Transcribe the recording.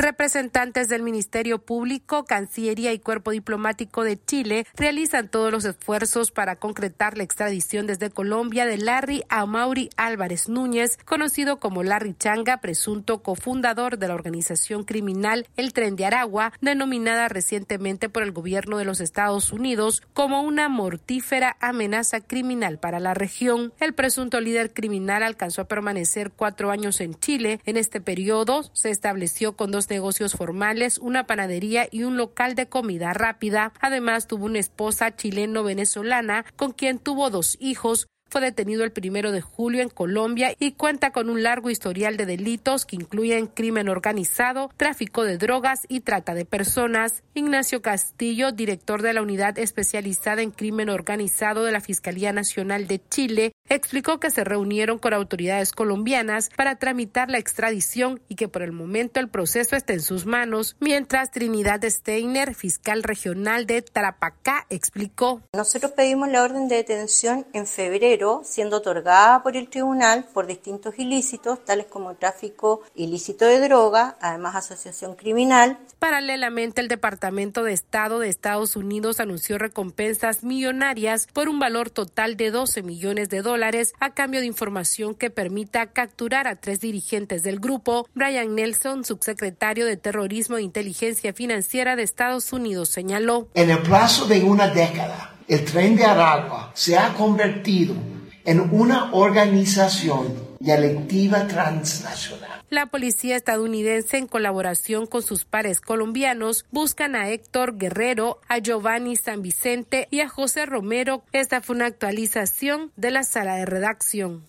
Representantes del Ministerio Público, Cancillería y Cuerpo Diplomático de Chile realizan todos los esfuerzos para concretar la extradición desde Colombia de Larry Amaury Álvarez Núñez, conocido como Larry Changa, presunto cofundador de la organización criminal El Tren de Aragua, denominada recientemente por el gobierno de los Estados Unidos como una mortífera amenaza criminal para la región. El presunto líder criminal alcanzó a permanecer 4 años en Chile. En este periodo se estableció con 2 negocios formales, una panadería y un local de comida rápida. Además, tuvo una esposa chileno-venezolana con quien tuvo 2 hijos. Fue detenido el 1 de julio en Colombia y cuenta con un largo historial de delitos que incluyen crimen organizado, tráfico de drogas y trata de personas. Ignacio Castillo, director de la Unidad Especializada en Crimen Organizado de la Fiscalía Nacional de Chile, explicó que se reunieron con autoridades colombianas para tramitar la extradición y que por el momento el proceso está en sus manos, mientras Trinidad Steiner, fiscal regional de Tarapacá, explicó: Nosotros pedimos la orden de detención en febrero, siendo otorgada por el tribunal por distintos ilícitos, tales como tráfico ilícito de droga, además asociación criminal. Paralelamente, el Departamento de Estado de Estados Unidos anunció recompensas millonarias por un valor total de $12 millones a cambio de información que permita capturar a 3 dirigentes del grupo. Brian Nelson, subsecretario de Terrorismo e Inteligencia Financiera de Estados Unidos, señaló: En el plazo de una década, el Tren de Aragua se ha convertido en una organización delictiva transnacional. La policía estadounidense, en colaboración con sus pares colombianos, buscan a Héctor Guerrero, a Giovanni San Vicente y a José Romero. Esta fue una actualización de la sala de redacción.